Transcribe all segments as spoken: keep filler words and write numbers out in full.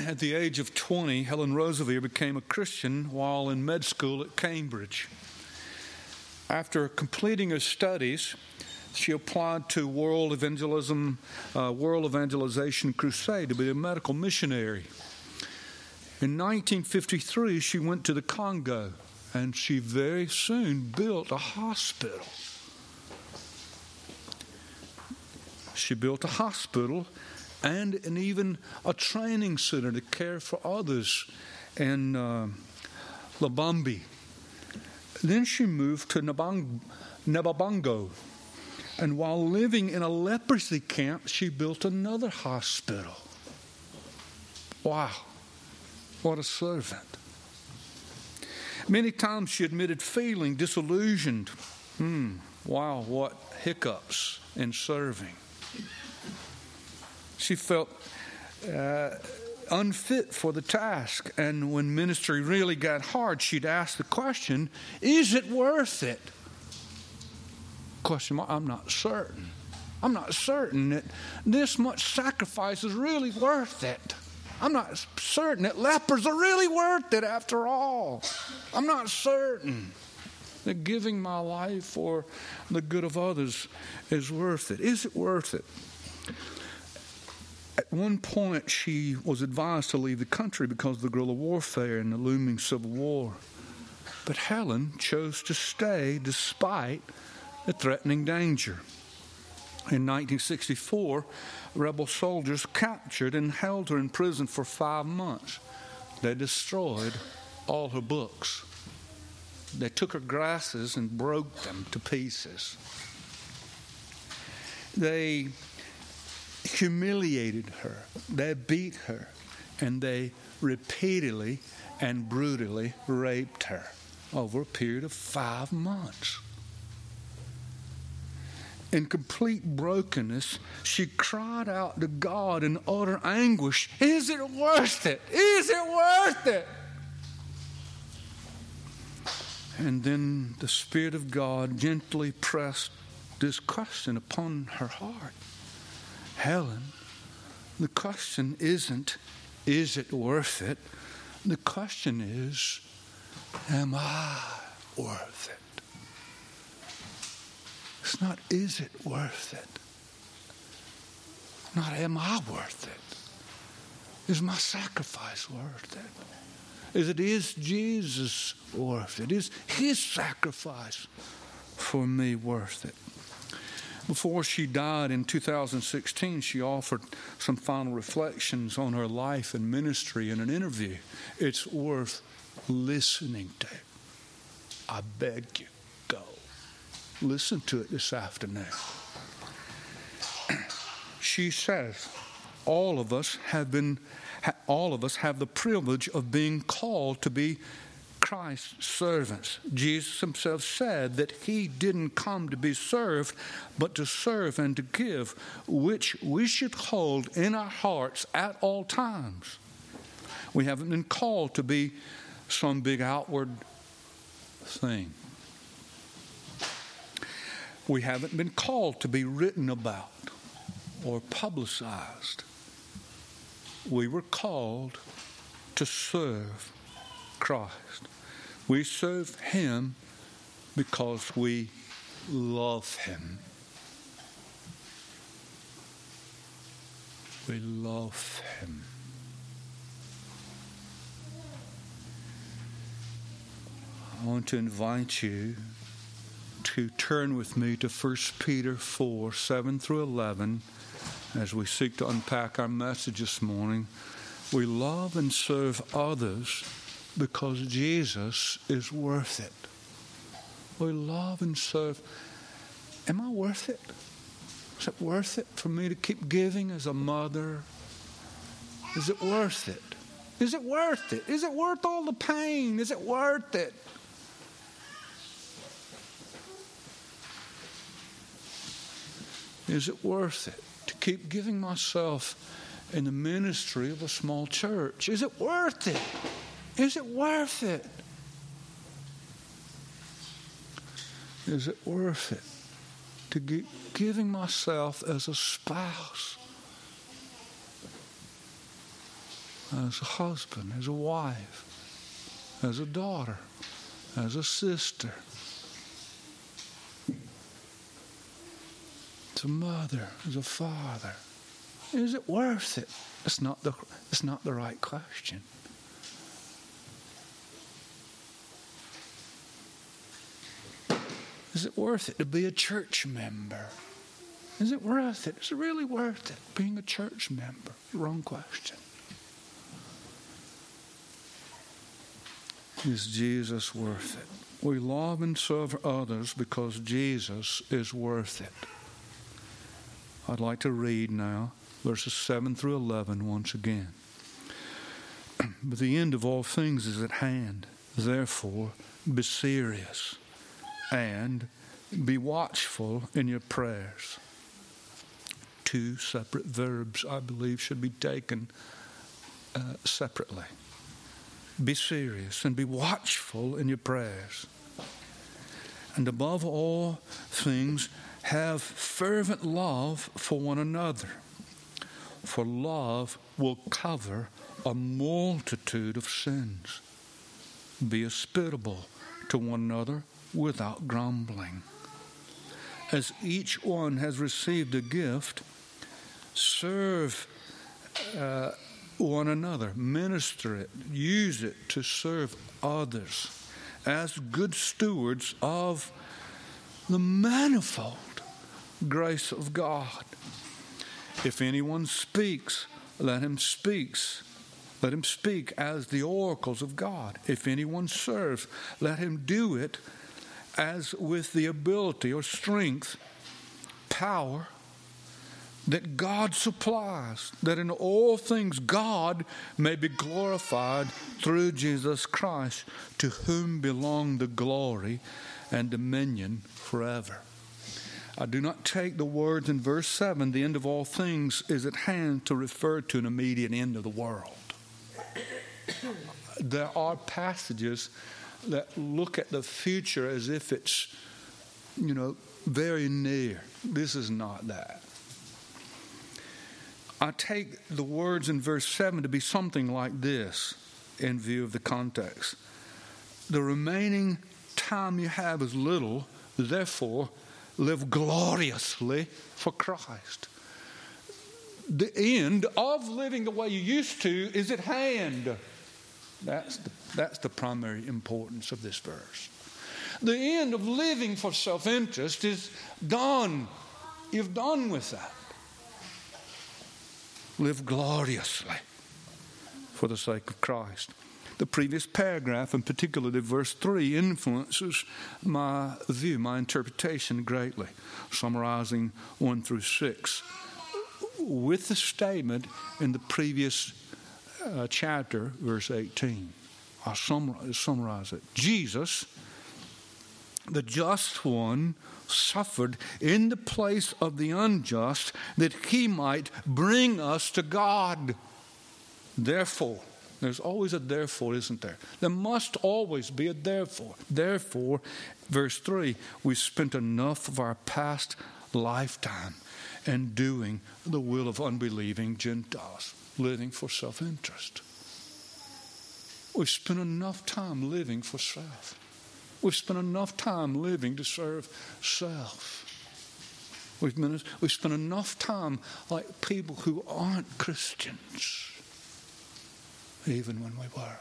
At the age of twenty, Helen Roosevelt became a Christian while in med school at Cambridge. After completing her studies, she applied to World Evangelism, uh, World Evangelization Crusade to be a medical missionary. In nineteen fifty-three, she went to the Congo, and she very soon built a hospital. She built a hospital and an, even a training center to care for others in uh, Lubumbashi. Then she moved to Nabang- Nababongo, and while living in a leprosy camp, she built another hospital. Wow, what a servant. Many times she admitted feeling disillusioned. Hmm, wow, what hiccups in serving. She felt uh, unfit for the task, and when ministry really got hard, she'd ask the question, is it worth it? Question mark, I'm not certain. I'm not certain that this much sacrifice is really worth it. I'm not certain that lepers are really worth it after all. I'm not certain that giving my life for the good of others is worth it. Is it worth it? At one point, she was advised to leave the country because of the guerrilla warfare and the looming civil war. But Helen chose to stay despite the threatening danger. In nineteen sixty-four, rebel soldiers captured and held her in prison for five months. They destroyed all her books. They took her glasses and broke them to pieces. They humiliated her, they beat her, and they repeatedly and brutally raped her over a period of five months. In complete brokenness, she cried out to God in utter anguish, is it worth it? Is it worth it? And then the Spirit of God gently pressed this question upon her heart. Helen, the question isn't, is it worth it? The question is, am I worth it? It's not, is it worth it? Not, am I worth it? Is my sacrifice worth it? Is it, is Jesus worth it? Is his sacrifice for me worth it? Before she died in two thousand sixteen, she offered some final reflections on her life and ministry in an interview. It's worth listening to. I beg you, go. Listen to it this afternoon. She says, all of us have been, all of us have the privilege of being called to be Christ's servants. Jesus himself said that he didn't come to be served, but to serve and to give, which we should hold in our hearts at all times. We haven't been called to be some big outward thing. We haven't been called to be written about or publicized. We were called to serve Christ. We serve him because we love him. We love him. I want to invite you to turn with me to First Peter four, seven through eleven, as we seek to unpack our message this morning. We love and serve others because Jesus is worth it. We love and serve. Am I worth it? Is it worth it for me to keep giving as a mother? Is it worth it? Is it worth it? Is it worth all the pain? Is it worth it? Is it worth it to keep giving myself in the ministry of a small church? Is it worth it? Is it worth it? Is it worth it to keep giving myself as a spouse, as a husband, as a wife, as a daughter, as a sister, as a mother, as a father? Is it worth it? It's not the, it's not the right question. Is it worth it to be a church member? Is it worth it? Is it really worth it, being a church member? Wrong question. Is Jesus worth it? We love and serve others because Jesus is worth it. I'd like to read now verses seven through eleven once again. But the end of all things is at hand. Therefore, be serious and be watchful in your prayers. Two separate verbs, I believe, should be taken uh, separately. Be serious and be watchful in your prayers. And above all things, have fervent love for one another. For love will cover a multitude of sins. Be hospitable to one another without grumbling. As each one has received a gift, serve uh, one another, minister it, use it to serve others as good stewards of the manifold grace of God. If anyone speaks, let him speaks. Let him speak as the oracles of God. If anyone serves, let him do it as with the ability or strength, power that God supplies, that in all things God may be glorified through Jesus Christ, to whom belong the glory and dominion forever. I do not take the words in verse seven, the end of all things is at hand, to refer to an immediate end of the world. There are passages that look at the future as if it's, you know, very near. This is not that. I take the words in verse seven to be something like this in view of the context. The remaining time you have is little, therefore live gloriously for Christ. The end of living the way you used to is at hand. That's the, that's the primary importance of this verse. The end of living for self-interest is done. You've done with that. Live gloriously for the sake of Christ. The previous paragraph, and particularly verse three, influences my view, my interpretation greatly, summarizing one through six, with the statement in the previous uh, chapter, verse eighteen. I'll summarize, summarize it. Jesus, the just one, suffered in the place of the unjust, that he might bring us to God. Therefore, there's always a therefore, isn't there? There must always be a therefore. Therefore, verse three, we spent enough of our past lifetime in doing the will of unbelieving Gentiles, living for self-interest. We've spent enough time living for self. We've spent enough time living to serve self. We've, been, we've spent enough time like people who aren't Christians, even when we were.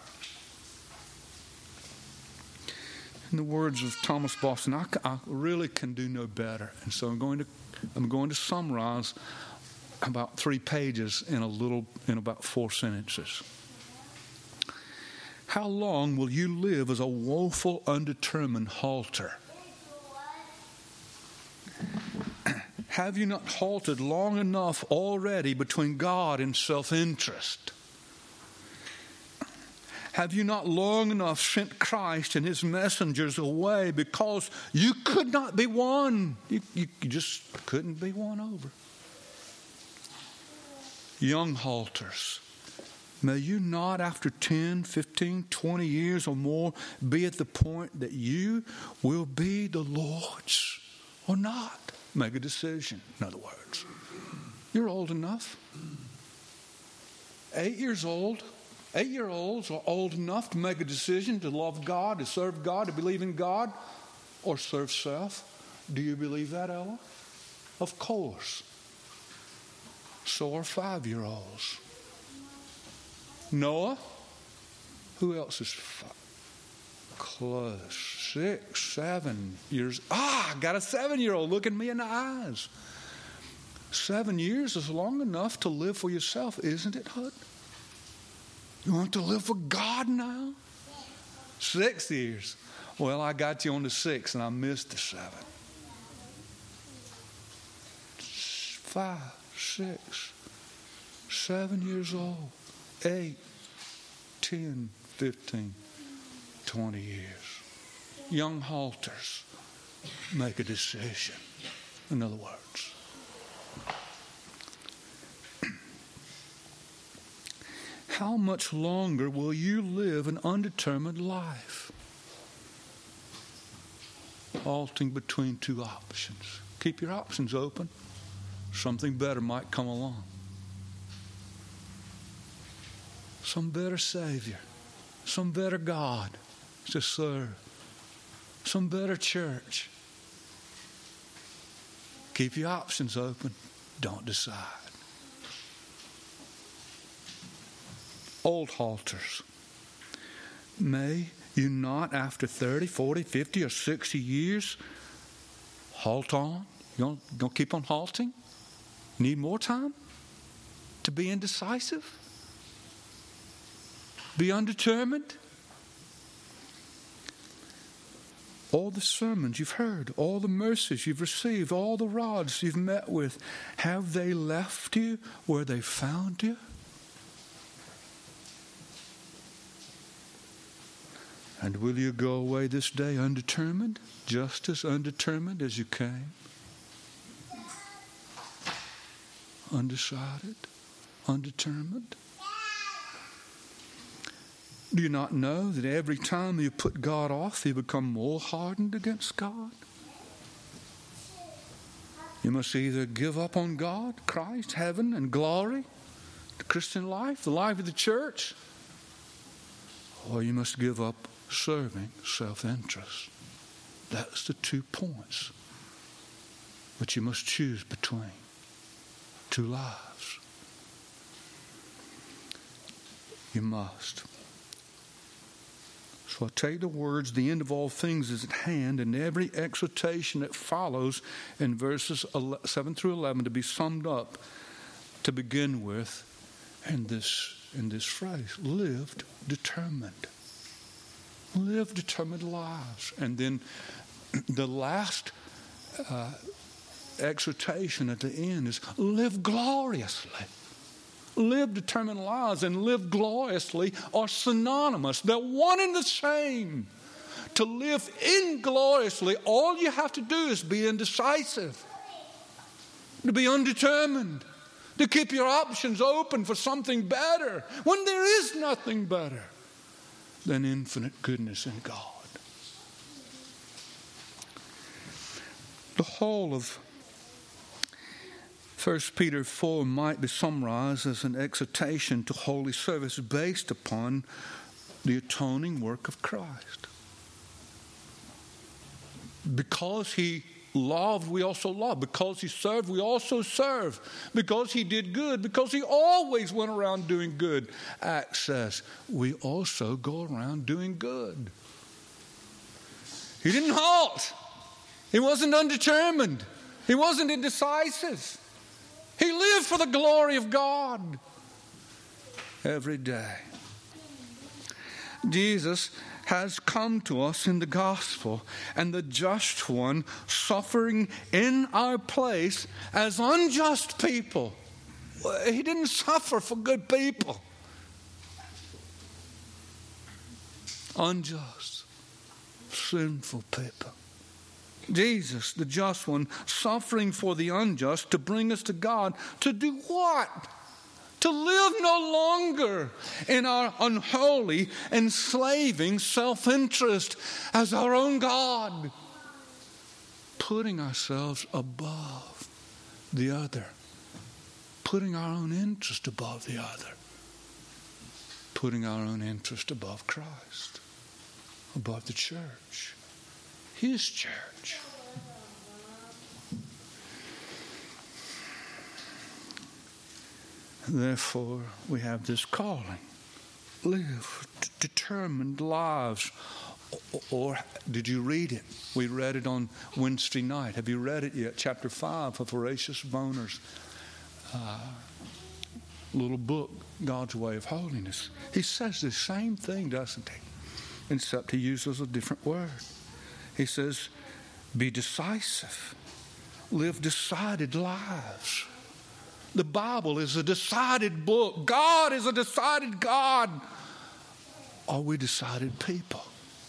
In the words of Thomas Boston, I, I really can do no better. And so I'm going to I'm going to summarize about three pages in a little in about four sentences. How long will you live as a woeful, undetermined halter? Have you not halted long enough already between God and self-interest? Have you not long enough sent Christ and his messengers away because you could not be won? You, you, you just couldn't be won over. Young halters, may you not after ten, fifteen, twenty years or more be at the point that you will be the Lord's or not. Make a decision, in other words. You're old enough. Eight years old. Eight-year-olds are old enough to make a decision to love God, to serve God, to believe in God, or serve self. Do you believe that, Ella? Of course. So are five-year-olds. Noah? Who else is five? Close. Six, seven years. Ah, I got a seven-year-old looking me in the eyes. Seven years is long enough to live for yourself, isn't it, Hud? You want to live for God now? Six years. Well, I got you on the six and I missed the seven. Five, six, seven years old, eight, ten, fifteen, twenty years. Young halters make a decision. In other words, how much longer will you live an undetermined life? Halting between two options. Keep your options open. Something better might come along. Some better Savior. Some better God to serve. Some better church. Keep your options open. Don't decide. Old halters. May you not, after thirty, forty, fifty, or sixty years, halt on? You don't, don't keep on halting? Need more time to be indecisive? Be undetermined? All the sermons you've heard, all the mercies you've received, all the rods you've met with, have they left you where they found you? And will you go away this day undetermined, just as undetermined as you came? Undecided, undetermined? Do you not know that every time you put God off, you become more hardened against God? You must either give up on God, Christ, heaven, and glory, the Christian life, the life of the church, or you must give up serving self-interest. That's the two points. But you must choose between two lives. You must. So I take the words, the end of all things is at hand, and every exhortation that follows in verses seven through eleven to be summed up to begin with in this, in this phrase, lived determined. Live determined lives. And then the last uh, exhortation at the end is live gloriously. Live determined lives and live gloriously are synonymous. They're one and the same. To live ingloriously, all you have to do is be indecisive, to be undetermined, to keep your options open for something better when there is nothing better than infinite goodness in God. The whole of First Peter four might be summarized as an exhortation to holy service based upon the atoning work of Christ. Because he loved, we also love. Because he served, we also serve. Because he did good, because he always went around doing good, Acts says, we also go around doing good. He didn't halt. He wasn't undetermined. He wasn't indecisive. He lived for the glory of God every day. Jesus has come to us in the gospel, and the just one suffering in our place as unjust people. He didn't suffer for good people. Unjust, sinful people. Jesus, the just one, suffering for the unjust to bring us to God. To do what? To live no longer in our unholy, enslaving self-interest as our own God. Putting ourselves above the other. Putting our own interest above the other. putting our own interest above Christ, above the church, His church. Therefore, we have this calling. Live d- determined lives. Or, or did you read it? We read it on Wednesday night. Have you read it yet? Chapter five of Horatius Boner's uh, little book, God's Way of Holiness. He says the same thing, doesn't he? Except he uses a different word. He says, be decisive. Live decided lives. The Bible is a decided book. God is a decided God. Are we decided people?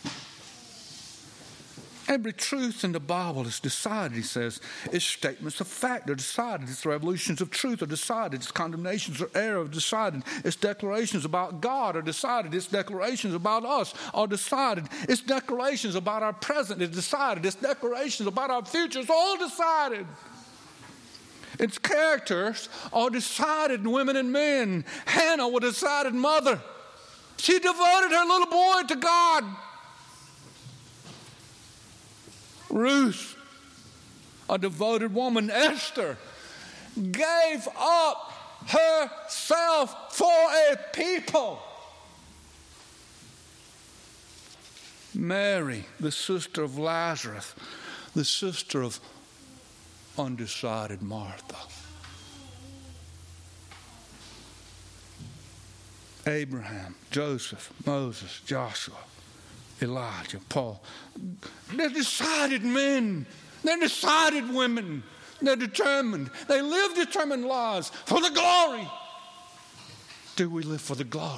Every truth in the Bible is decided, he says. Its statements of fact are decided. Its revolutions of truth are decided. Its condemnations of error are decided. Its declarations about God are decided. Its declarations about us are decided. Its declarations about our present is decided. Its declarations about our future is all decided. Its characters are decided, women and men. Hannah was a decided mother. She devoted her little boy to God. Ruth, a devoted woman. Esther gave up herself for a people. Mary, the sister of Lazarus, the sister of undecided Martha. Abraham, Joseph, Moses, Joshua, Elijah, Paul. They're decided men. They're decided women. They're determined. They live determined lives for the glory. Do we live for the glory?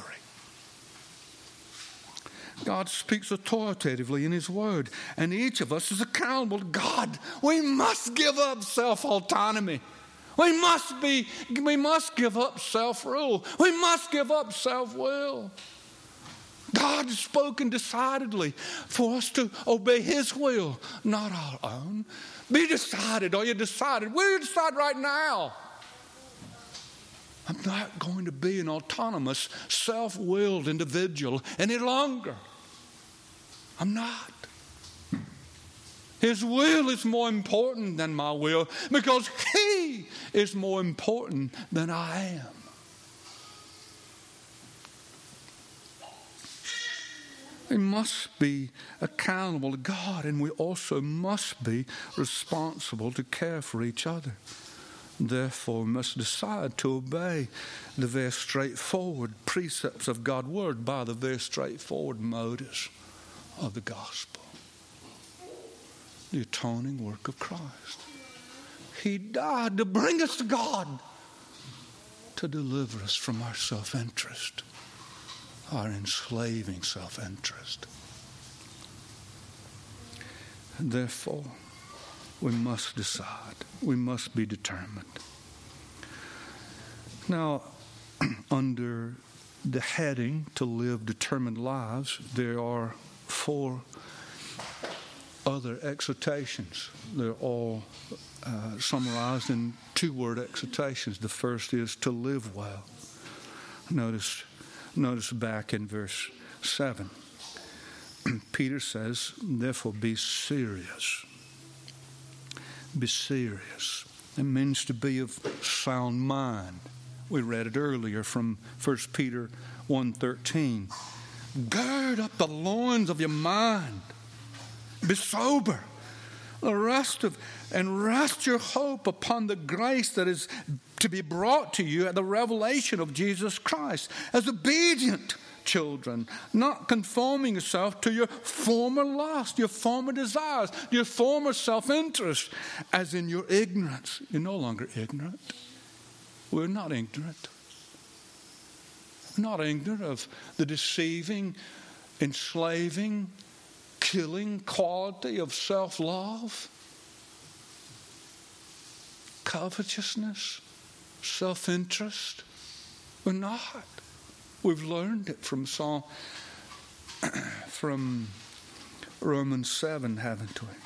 God speaks authoritatively in His Word, and each of us is accountable to God. We must give up self-autonomy. We must be, we must give up self-rule. We must give up self-will. God has spoken decidedly for us to obey His will, not our own. Be decided. Are you decided? Will you decide right now? I'm not going to be an autonomous, self-willed individual any longer. I'm not. His will is more important than my will because He is more important than I am. We must be accountable to God, and we also must be responsible to care for each other. Therefore, we must decide to obey the very straightforward precepts of God's Word by the very straightforward motives of the gospel. The atoning work of Christ. He died to bring us to God, to deliver us from our self-interest, our enslaving self-interest. And therefore, we must decide. We must be determined. Now, under the heading to live determined lives, there are four other exhortations. They're all uh, summarized in two-word exhortations. The first is to live well. Notice, notice back in verse seven. Peter says, therefore be serious. Be serious. It means to be of sound mind. We read it earlier from First Peter one thirteen. Gird up the loins of your mind. Be sober. The rest of and rest your hope upon the grace that is to be brought to you at the revelation of Jesus Christ. As obedient children, not conforming yourself to your former lust, your former desires, your former self-interest, as in your ignorance. You're no longer ignorant. We're not ignorant. We're not ignorant of the deceiving, enslaving, killing quality of self-love, covetousness, self-interest. We're not. We've learned it from Psalm, from Romans seven, haven't we?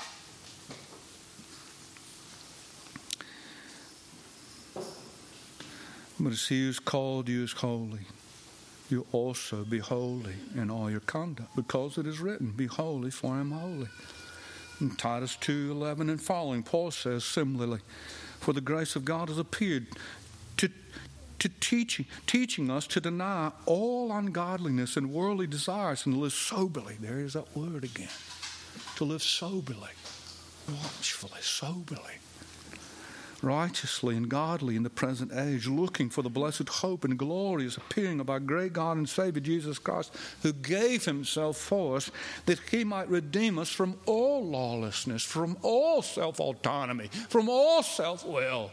But as He who has called you is holy, you also be holy in all your conduct, because it is written, be holy, for I am holy. In Titus two eleven and following, Paul says similarly, for the grace of God has appeared to, to teaching, teaching us to deny all ungodliness and worldly desires and live soberly. There is that word again. To live soberly, watchfully, soberly, righteously and godly in the present age, looking for the blessed hope and glorious appearing of our great God and Savior Jesus Christ, who gave himself for us that he might redeem us from all lawlessness, from all self-autonomy, from all self-will,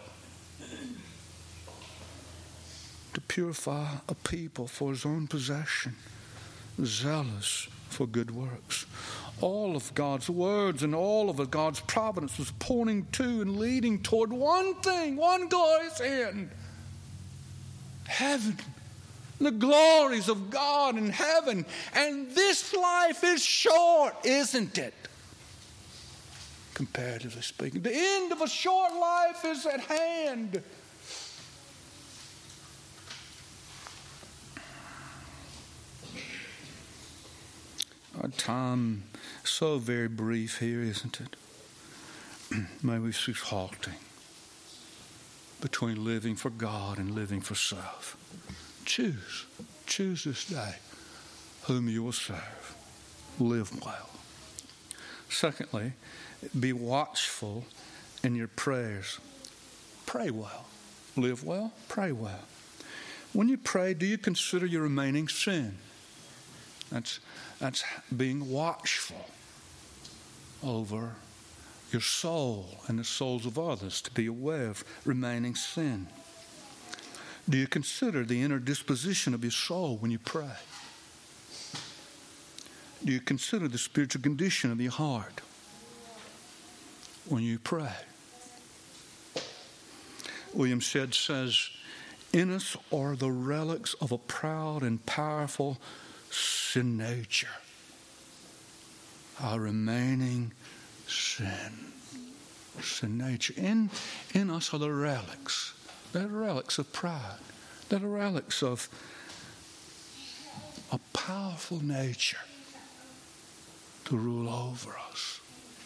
to purify a people for his own possession, zealous for good works. All of God's words and all of God's providence was pointing to and leading toward one thing, one glorious end. Heaven. The glories of God in heaven. And this life is short, isn't it? Comparatively speaking. The end of a short life is at hand. Our time so very brief here, isn't it? May we cease halting between living for God and living for self. Choose. Choose this day whom you will serve. Live well. Secondly, be watchful in your prayers. Pray well. Live well. Pray well. When you pray, do you consider your remaining sin? That's, that's being watchful over your soul and the souls of others, to be aware of remaining sin. Do you consider the inner disposition of your soul when you pray? Do you consider the spiritual condition of your heart when you pray? William Shedd says, in us are the relics of a proud and powerful sin nature. Our remaining sin. Sin nature. In, in us are the relics. They're relics of pride. They're the relics of a powerful nature to rule over us.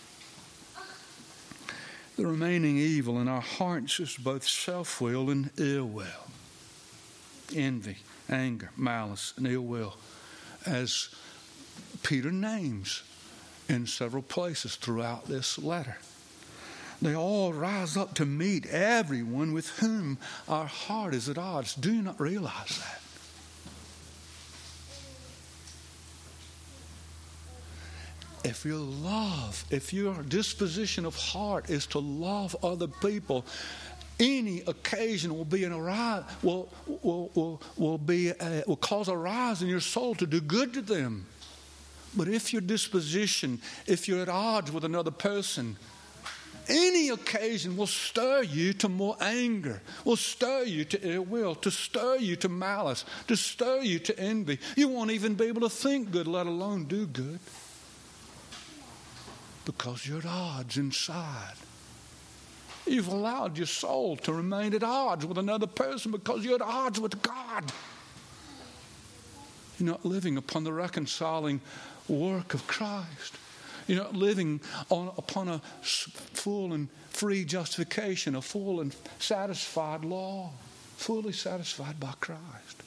The remaining evil in our hearts is both self-will and ill will. Envy, anger, malice, and ill will, as Peter names in several places throughout this letter. They all rise up to meet everyone with whom our heart is at odds. Do you not realize that? If your love, if your disposition of heart is to love other people, any occasion will be an arise, will will will will be a, will cause a rise in your soul to do good to them. But if your disposition, if you're at odds with another person, any occasion will stir you to more anger, will stir you to ill will, to stir you to malice, to stir you to envy. You won't even be able to think good, let alone do good, because you're at odds inside. You've allowed your soul to remain at odds with another person because you're at odds with God. You're not living upon the reconciling work of Christ. You're not living on, upon a full and free justification, a full and satisfied law, fully satisfied by Christ.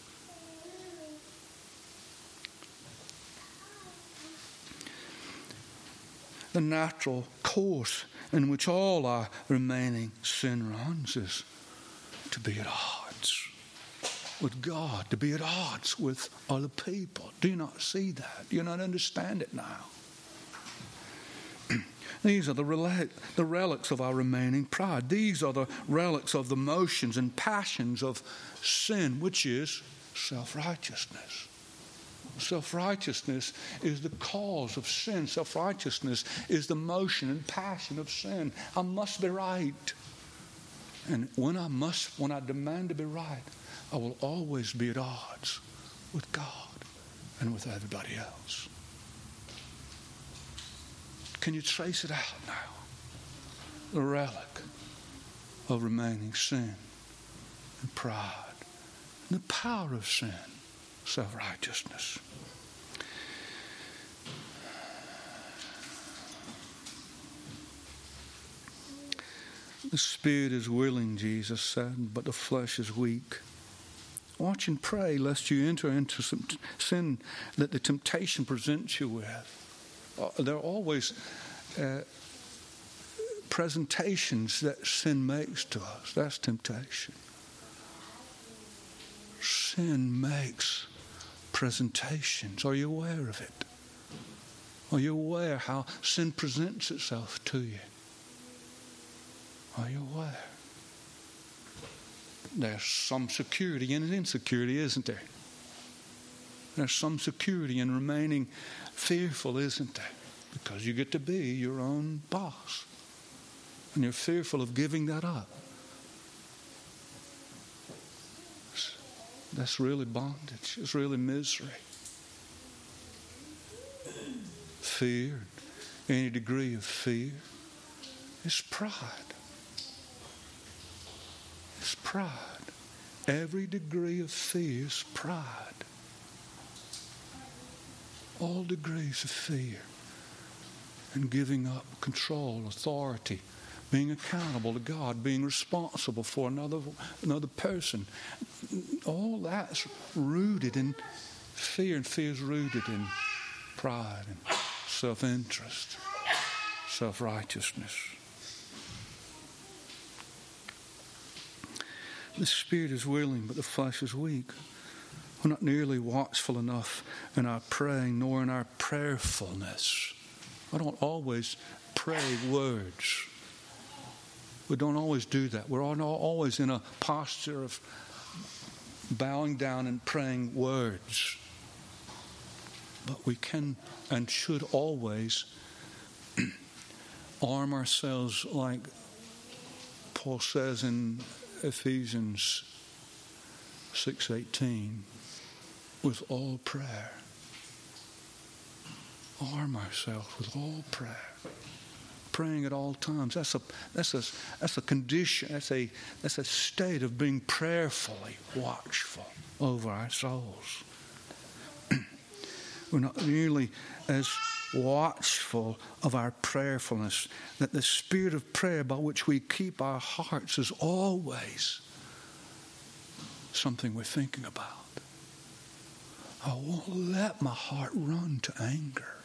The natural course in which all our remaining sin runs is to be at odds with God, to be at odds with other people. Do you not see that? Do you not understand it now? These are the, rel- the relics of our remaining pride. These are the relics of the motions and passions of sin, which is self-righteousness. Self-righteousness is the cause of sin. Self-righteousness is the motion and passion of sin. I must be right. And when I must, when I demand to be right, I will always be at odds with God and with everybody else. Can you trace it out now? The relic of remaining sin and pride, and the power of sin self-righteousness. The spirit is willing, Jesus said, but the flesh is weak. Watch and pray lest you enter into some sin that the temptation presents you with. Uh, there are always uh, presentations that sin makes to us. That's temptation. Sin makes presentations. Are you aware of it? Are you aware how sin presents itself to you? Are you aware? There's some security in insecurity, isn't there? There's some security in remaining fearful, isn't there? Because you get to be your own boss. And you're fearful of giving that up. That's really bondage. It's really misery. Fear, any degree of fear, is pride. It's pride. Every degree of fear is pride. All degrees of fear and giving up control, authority, being accountable to God, being responsible for another another person. All that's rooted in fear, and fear is rooted in pride and self-interest, self-righteousness. The spirit is willing, but the flesh is weak. We're not nearly watchful enough in our praying, nor in our prayerfulness. I don't always pray words. We don't always do that. We're not always in a posture of bowing down and praying words. But we can and should always arm ourselves, like Paul says in Ephesians six eighteen, with all prayer. Arm ourselves with all prayer. Praying at all times. That's a that's a that's a condition. That's a that's a state of being prayerfully watchful over our souls. We're not nearly as watchful of our prayerfulness, that the spirit of prayer by which we keep our hearts is always something we're thinking about. I won't let my heart run to anger.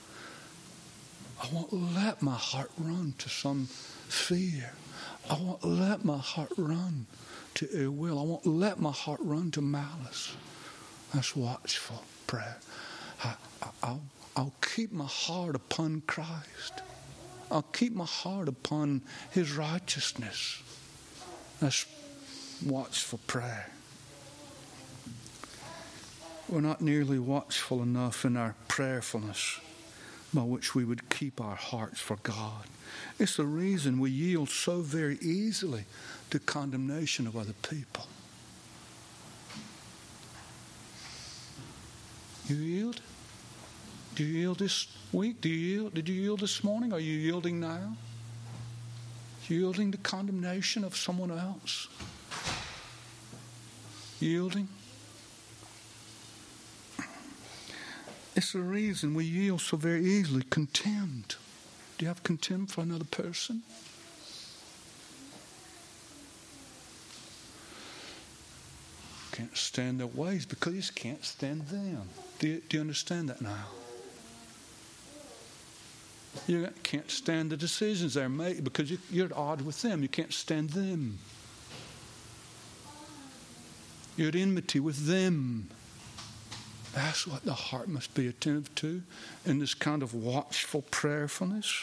I won't let my heart run to some fear. I won't let my heart run to ill will. I won't let my heart run to malice. That's watchful prayer. I, I, I'll, I'll keep my heart upon Christ. I'll keep my heart upon His righteousness. That's watchful prayer. We're not nearly watchful enough in our prayerfulness by which we would keep our hearts for God. It's the reason we yield so very easily to condemnation of other people. You yield? Do you yield this week? Do you yield? Did you yield this morning? Are you yielding now? Yielding to condemnation of someone else? Yielding? It's the reason we yield so very easily. Contempt. Do you have contempt for another person? Can't stand their ways because you just can't stand them. Do you, do you understand that now? You can't stand the decisions they're making because you, you're at odds with them. You can't stand them. You're at enmity with them. That's what the heart must be attentive to in this kind of watchful prayerfulness.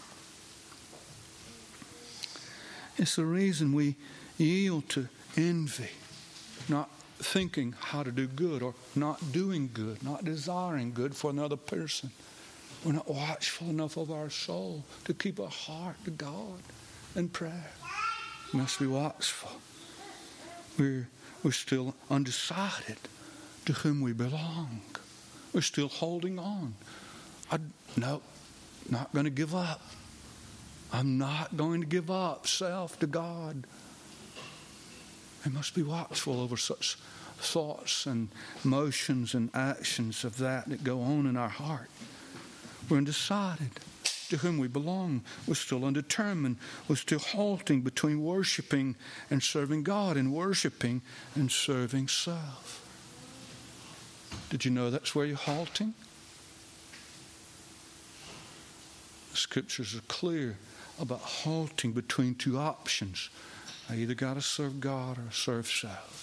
It's the reason we yield to envy, not thinking how to do good or not doing good, not desiring good for another person. We're not watchful enough of our soul to keep our heart to God in prayer. We must be watchful. We're, we're still undecided to whom we belong. We're still holding on. I, no, not going to give up. I'm not going to give up self to God. We must be watchful over such thoughts and emotions and actions of that that go on in our heart. We're undecided to whom we belong. We're still undetermined. We're still halting between worshiping and serving God and worshiping and serving self. Did you know that's where you're halting? The scriptures are clear about halting between two options. I either got to serve God or serve self.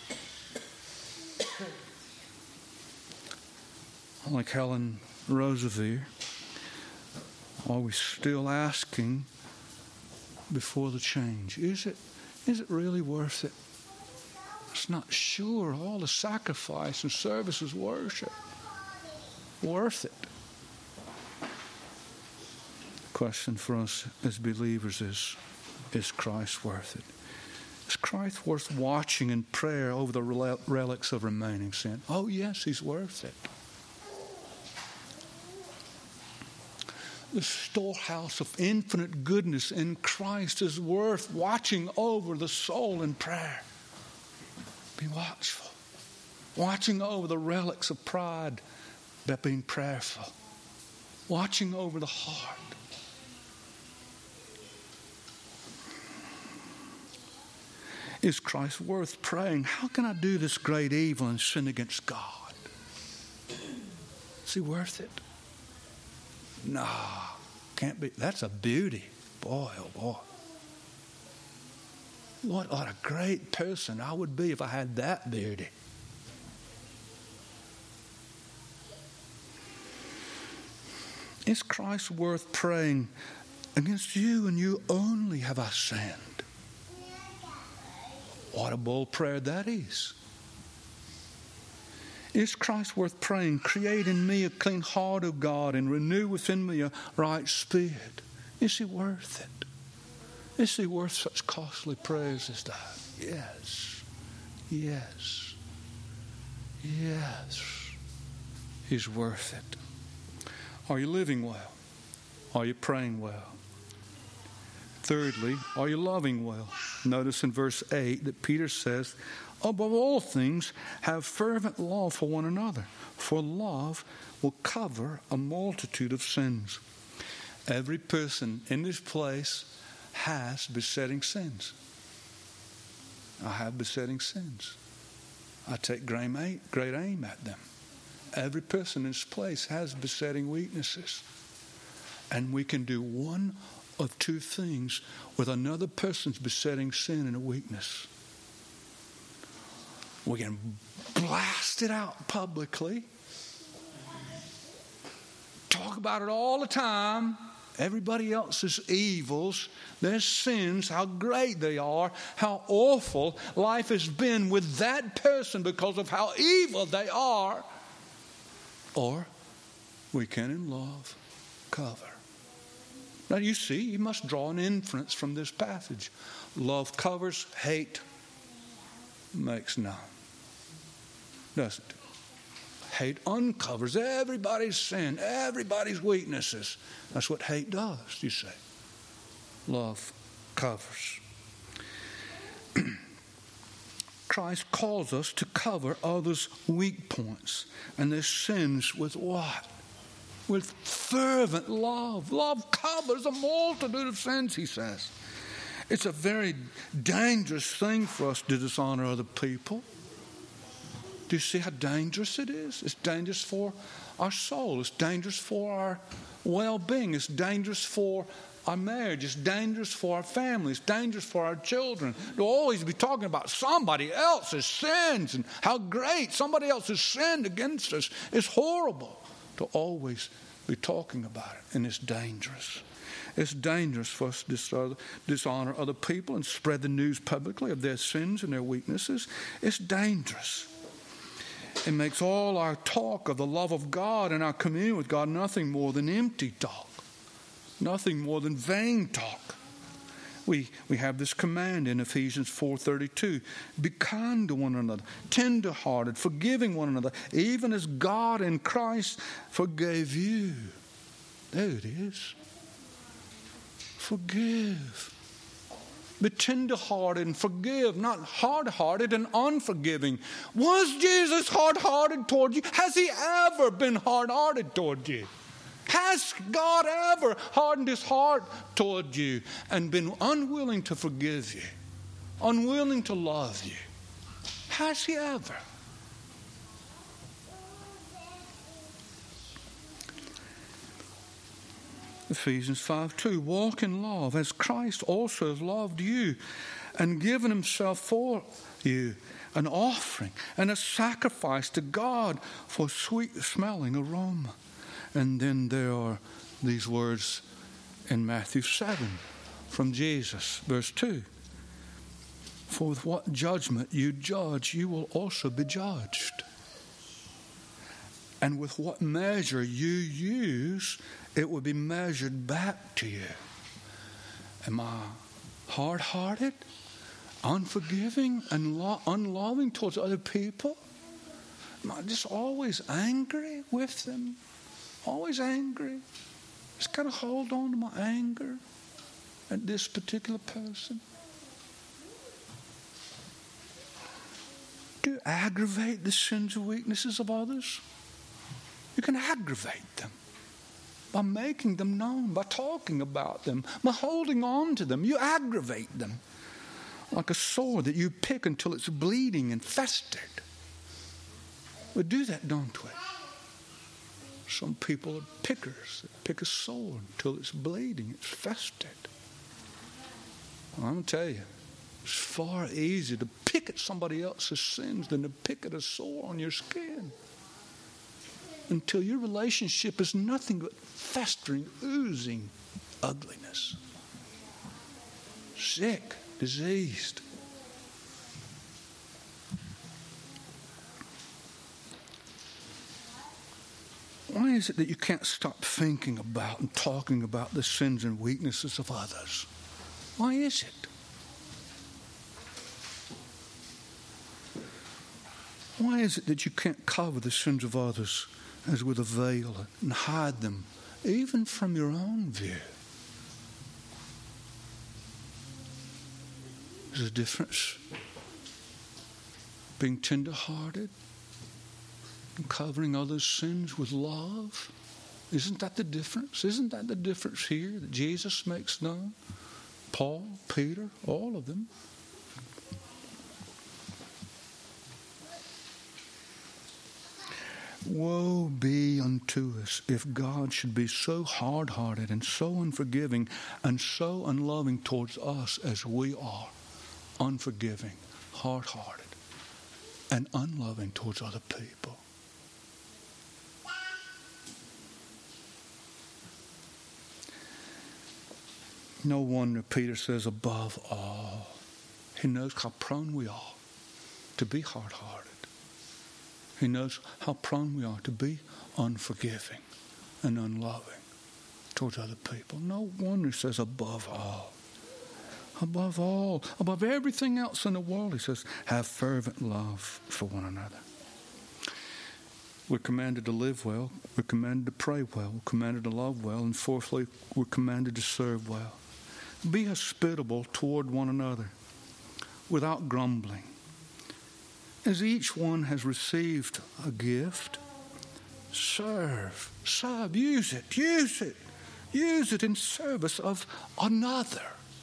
Like Helen Roosevelt, are we still asking before the change? Is it, is it really worth it? It's not sure. All the sacrifice and service is worship. Worth it. The question for us as believers is, is Christ worth it? Is Christ worth watching in prayer over the relics of remaining sin? Oh, yes, he's worth it. The storehouse of infinite goodness in Christ is worth watching over the soul in prayer. Be watchful. Watching over the relics of pride by being prayerful. Watching over the heart. Is Christ worth praying? How can I do this great evil and sin against God? Is he worth it? No, can't be. That's a beauty. Boy, oh boy. What, what a great person I would be if I had that beauty. Is Christ worth praying? Against you and you only have I sinned. What a bold prayer that is. Is Christ worth praying? Create in me a clean heart, O God, and renew within me a right spirit. Is he worth it? Is he worth such costly prayers as that? Yes. Yes. Yes. He's worth it. Are you living well? Are you praying well? Thirdly, are you loving well? Notice in verse eight that Peter says, above all things, have fervent love for one another, for love will cover a multitude of sins. Every person in this place has besetting sins. I have besetting sins. I take great aim at them. Every person in this place has besetting weaknesses. And we can do one of two things with another person's besetting sin and a weakness. We can blast it out publicly, talk about it all the time, everybody else's evils, their sins, how great they are, how awful life has been with that person because of how evil they are. Or we can in love cover. Now you see, you must draw an inference from this passage. Love covers, hate makes none. Doesn't it? Hate uncovers everybody's sin, everybody's weaknesses. That's what hate does, you say. Love covers. Christ calls us to cover others' weak points and their sins with what? With fervent love. Love covers a multitude of sins, he says. It's a very dangerous thing for us to dishonor other people. Do you see how dangerous it is? It's dangerous for our soul. It's dangerous for our well-being. It's dangerous for our marriage. It's dangerous for our family. It's dangerous for our children. To always be talking about somebody else's sins and how great somebody else has sinned against us. It's horrible to always be talking about it, and it's dangerous. It's dangerous for us to dishonor other people and spread the news publicly of their sins and their weaknesses. It's dangerous. It makes all our talk of the love of God and our communion with God nothing more than empty talk, nothing more than vain talk. We we have this command in Ephesians four thirty-two. Be kind to one another, tender-hearted, forgiving one another, even as God in Christ forgave you. There it is. Forgive. Be tender-hearted and forgive, not hard-hearted and unforgiving. Was Jesus hard-hearted toward you? Has he ever been hard-hearted toward you? Has God ever hardened his heart toward you and been unwilling to forgive you, unwilling to love you? Has he ever? Ephesians five two, walk in love as Christ also has loved you and given himself for you, an offering and a sacrifice to God for sweet smelling aroma. And then there are these words in Matthew seven from Jesus, verse two. For with what judgment you judge, you will also be judged. And with what measure you use, it will be measured back to you. Am I hard-hearted, unforgiving, and lo- unloving towards other people? Am I just always angry with them? Always angry? Just kind of hold on to my anger at this particular person? Do you aggravate the sins and weaknesses of others? You can aggravate them by making them known, by talking about them, by holding on to them. You aggravate them like a sore that you pick until it's bleeding and festered. We do that, don't we? Some people are pickers. They pick a sore until it's bleeding, it's festered. Well, I'm going to tell you, it's far easier to pick at somebody else's sins than to pick at a sore on your skin. Until your relationship is nothing but festering, oozing ugliness. Sick, diseased. Why is it that you can't stop thinking about and talking about the sins and weaknesses of others? Why is it? Why is it that you can't cover the sins of others as with a veil and hide them even from your own view? There's a difference being tender-hearted and covering others' sins with love. Isn't that the difference? Isn't that the difference here that Jesus makes known? Paul, Peter, all of them. Woe be unto us if God should be so hard-hearted and so unforgiving and so unloving towards us as we are, unforgiving, hard-hearted, and unloving towards other people. No wonder Peter says, above all, he knows how prone we are to be hard-hearted. He knows how prone we are to be unforgiving and unloving towards other people. No wonder he says, above all. Above all, above everything else in the world, he says, have fervent love for one another. We're commanded to live well. We're commanded to pray well. We're commanded to love well. And fourthly, we're commanded to serve well. Be hospitable toward one another without grumbling. As each one has received a gift, serve, serve, use it, use it, use it in service of another.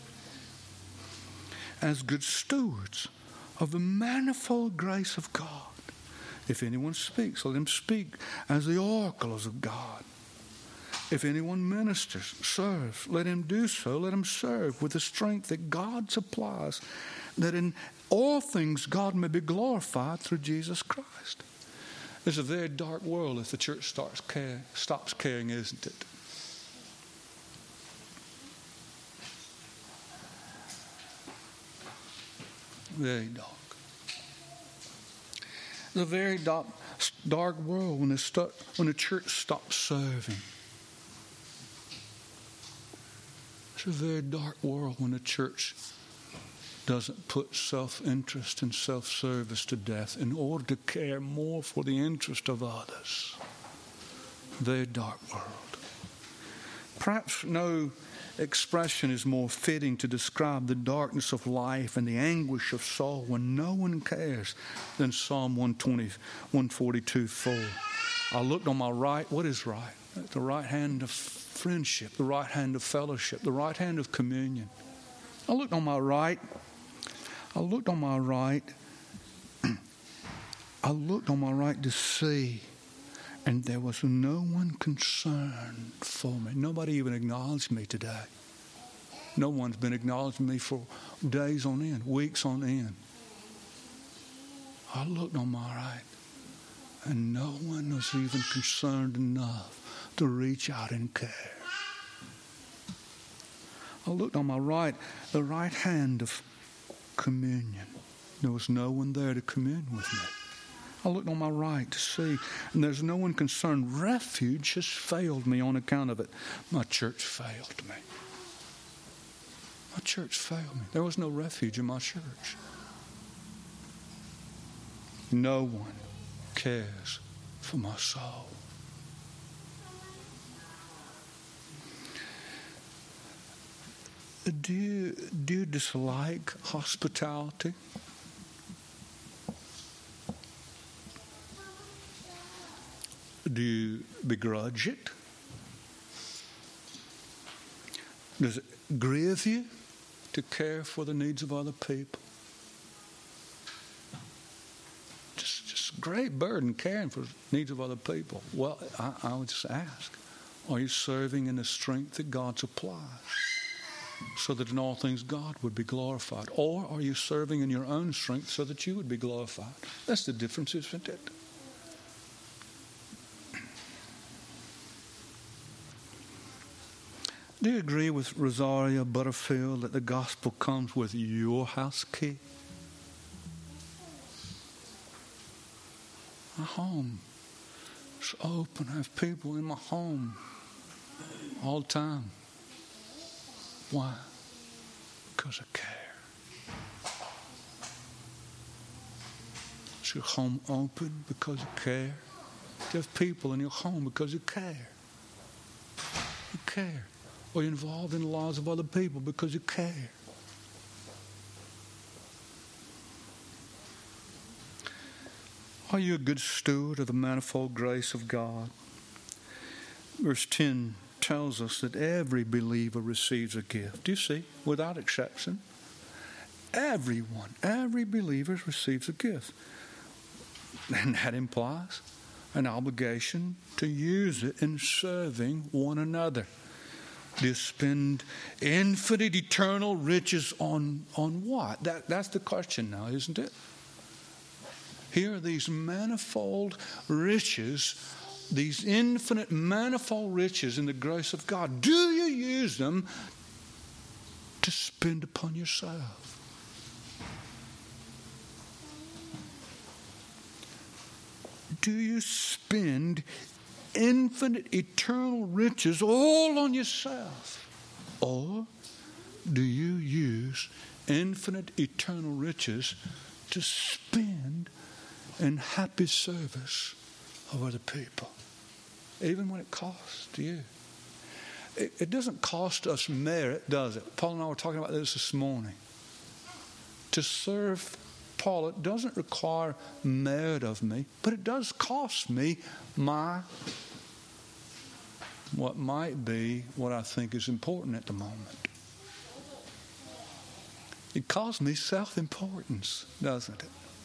As good stewards of the manifold grace of God. If anyone speaks, let him speak as the oracles of God. If anyone ministers, serves, let him do so. Let him serve with the strength that God supplies, that in all things God may be glorified through Jesus Christ. It's a very dark world if the church starts care, stops caring, isn't it? Very dark. It's a very dark, dark world when the, stu- when the church stops serving. It's a very dark world when the church doesn't put self-interest and self-service to death in order to care more for the interest of others. Very dark world. Perhaps no expression is more fitting to describe the darkness of life and the anguish of soul when no one cares than Psalm one twenty, one forty-two, four. I looked on my right. What is right? The right hand of friendship, the right hand of fellowship, the right hand of communion. I looked on my right. I looked on my right. I looked on my right to see, and there was no one concerned for me. Nobody even acknowledged me today. No one's been acknowledging me for days on end, weeks on end. I looked on my right, and no one was even concerned enough to reach out and care. I looked on my right, the right hand of communion. There was no one there to commune with me. I looked on my right to see, and there's no one concerned. Refuge has failed me on account of it. My church failed me. My church failed me. There was no refuge in my church. No one cares for my soul. Do you, do you dislike hospitality? Do you begrudge it? Does it grieve you to care for the needs of other people? Just, just great burden caring for the needs of other people. Well, I, I would just ask, are you serving in the strength that God supplies so that in all things God would be glorified? Or are you serving in your own strength so that you would be glorified? That's the difference, isn't it? Do you agree with Rosaria Butterfield that the gospel comes with your house key? My home is open. I have people in my home all the time. Why? Because I care. Is your home open because you care? Do you have people in your home because you care? You care. Or you're involved in the lives of other people because you care. Are you a good steward of the manifold grace of God? Verse ten tells us that every believer receives a gift. Do you see? Without exception. Everyone, every believer receives a gift. And that implies an obligation to use it in serving one another. Do you spend infinite, eternal riches on, on what? That, that's the question now, isn't it? Here are these manifold riches, these infinite, manifold riches in the grace of God. Do you use them to spend upon yourself? Do you spend infinite, eternal riches all on yourself? Or do you use infinite, eternal riches to spend in happy service of other people? Even when it costs you. It, it doesn't cost us merit, does it? Paul and I were talking about this this morning. To serve Paul, it doesn't require merit of me, but it does cost me my, what might be what I think is important at the moment. It costs me self-importance, doesn't it?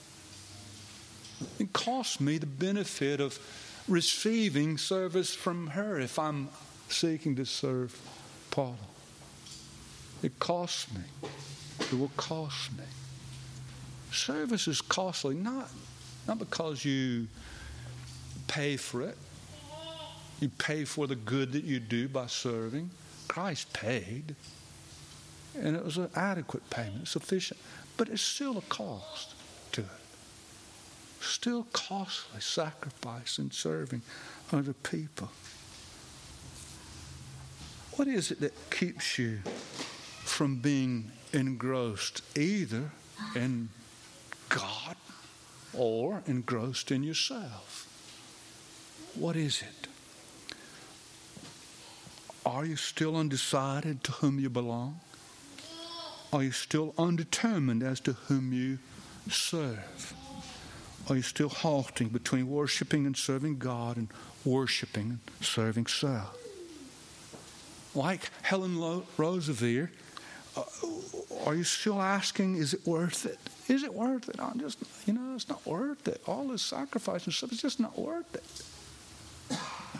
It costs me the benefit of receiving service from her if I'm seeking to serve Paul. It costs me. It will cost me. Service is costly, not, not because you pay for it. You pay for the good that you do by serving. Christ paid. And it was an adequate payment, sufficient. But it's still a cost to it. Still costly sacrifice in serving other people. What is it that keeps you from being engrossed either in God or engrossed in yourself? What is it? Are you still undecided to whom you belong? Are you still undetermined as to whom you serve? Are you still halting between worshiping and serving God and worshiping and serving self? Like Helen Roosevelt, uh, are you still asking, is it worth it? Is it worth it? I'm just, you know, it's not worth it. All this sacrifice and stuff is just not worth it.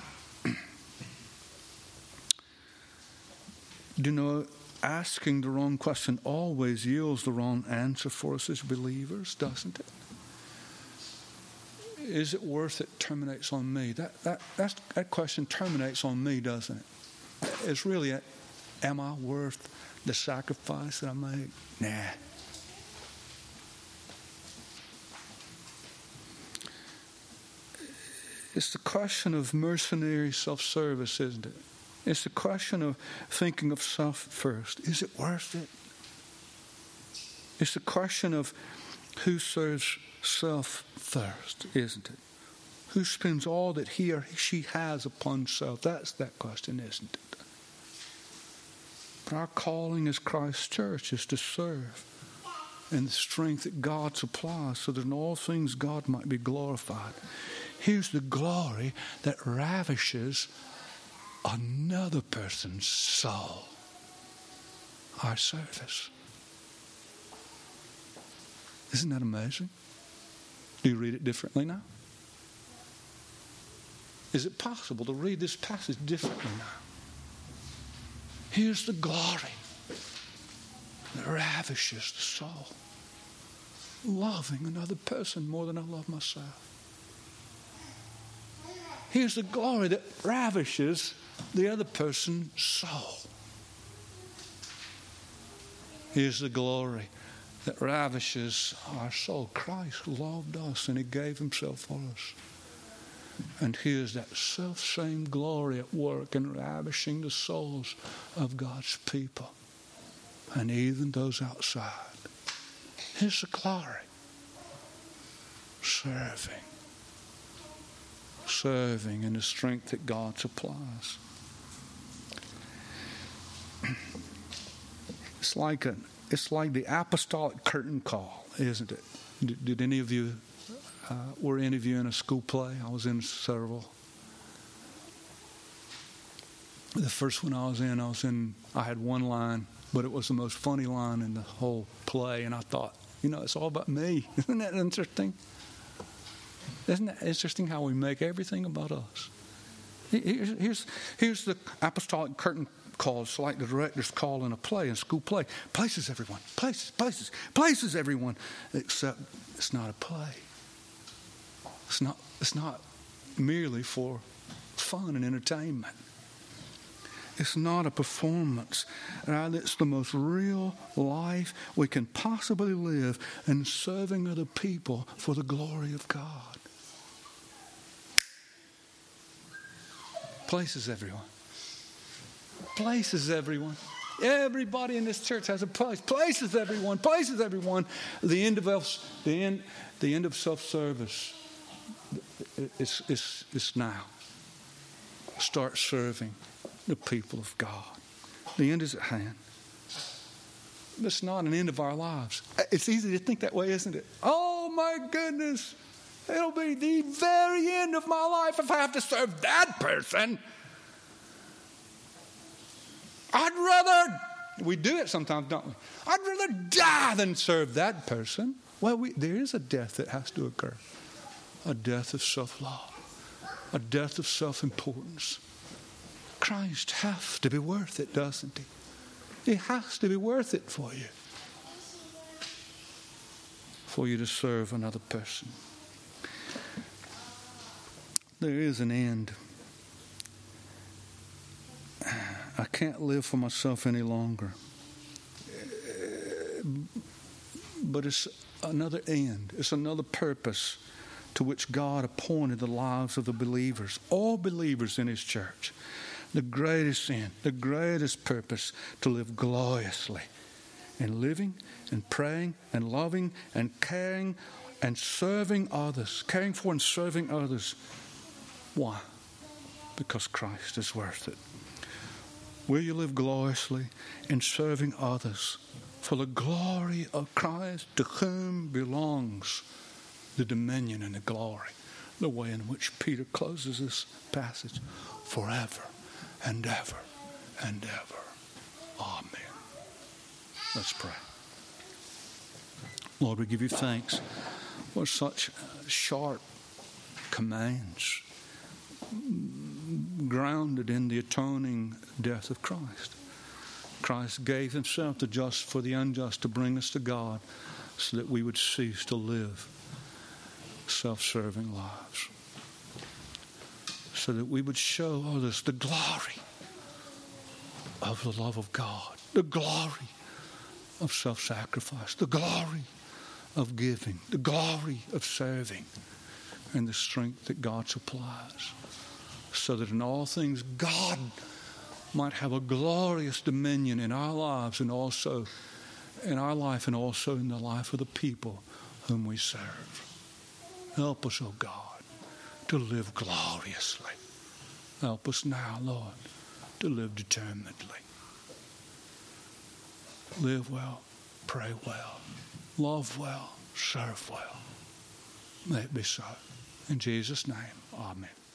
Do you know, asking the wrong question always yields the wrong answer for us as believers, doesn't it? Is it worth it terminates on me. That that that's, that question terminates on me, doesn't it? It's really, a, am I worth the sacrifice that I make? Nah. It's the question of mercenary self-service, isn't it? It's the question of thinking of self first. Is it worth it? It's the question of who serves self first, isn't it? Who spends all that he or she has upon self? That's that question, isn't it? But our calling as Christ's church is to serve in the strength that God supplies so that in all things God might be glorified. Here's the glory that ravishes another person's soul. Our service. Isn't that amazing? Do you read it differently now? Is it possible to read this passage differently now? Here's the glory that ravishes the soul. Loving another person more than I love myself. Here's the glory that ravishes the other person's soul. Here's the glory that ravishes our soul. Christ loved us and he gave himself for us. And here's that self-same glory at work in ravishing the souls of God's people and even those outside. Here's the glory. Serving. Serving in the strength that God supplies. It's like a, it's like the apostolic curtain call, isn't it? Did, did any of you, uh, were any of you in a school play? I was in several. The first one I was in, I was in, I had one line, but it was the most funny line in the whole play. And I thought, you know, it's all about me. Isn't that interesting? Isn't it interesting how we make everything about us? Here's, here's, here's the apostolic curtain call. It's like the director's call in a play, in a school play. Places everyone. Places, places, places everyone. Except it's not a play. It's not, it's not merely for fun and entertainment. It's not a performance. Rather, it's the most real life we can possibly live in serving other people for the glory of God. Places everyone. Places everyone. Everybody in this church has a place. Places everyone. Places everyone. The end of the end. The end of self-service. It's it's it's now. Start serving the people of God. The end is at hand. It's not an end of our lives. It's easy to think that way, isn't it? Oh my goodness. It'll be the very end of my life if I have to serve that person. I'd rather, we do it sometimes, don't we? I'd rather die than serve that person. Well, we, there is a death that has to occur. A death of self-love. A death of self-importance. Christ has to be worth it, doesn't he? He has to be worth it for you. For you to serve another person. There is an end. I can't live for myself any longer. But it's another end. It's another purpose to which God appointed the lives of the believers. All believers in his church. The greatest end, the greatest purpose to live gloriously in living and praying and loving and caring and serving others. Caring for and serving others. Why? Because Christ is worth it. Will you live gloriously in serving others for the glory of Christ, to whom belongs the dominion and the glory? The way in which Peter closes this passage, forever and ever and ever. Amen. Let's pray. Lord, we give you thanks for such sharp commands grounded in the atoning death of Christ. Christ gave himself, the just for the unjust, to bring us to God so that we would cease to live self-serving lives, so that we would show others the glory of the love of God, the glory of self-sacrifice, the glory of giving, the glory of serving, and the strength that God supplies, so that in all things God might have a glorious dominion in our lives and also in our life and also in the life of the people whom we serve. Help us, O God, to live gloriously. Help us now, Lord, to live determinedly. Live well, pray well, love well, serve well. May it be so. In Jesus' name, amen.